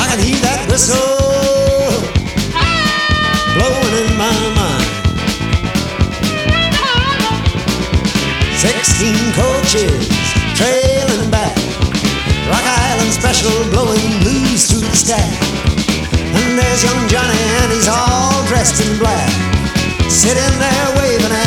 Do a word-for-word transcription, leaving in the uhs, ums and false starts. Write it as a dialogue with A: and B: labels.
A: can hear that whistle blowing in my mind. Sixteen coaches trailing back, Rock Island Special blowing blues through the sky. And there's young Johnny and he's all dressed in black, sitting there waving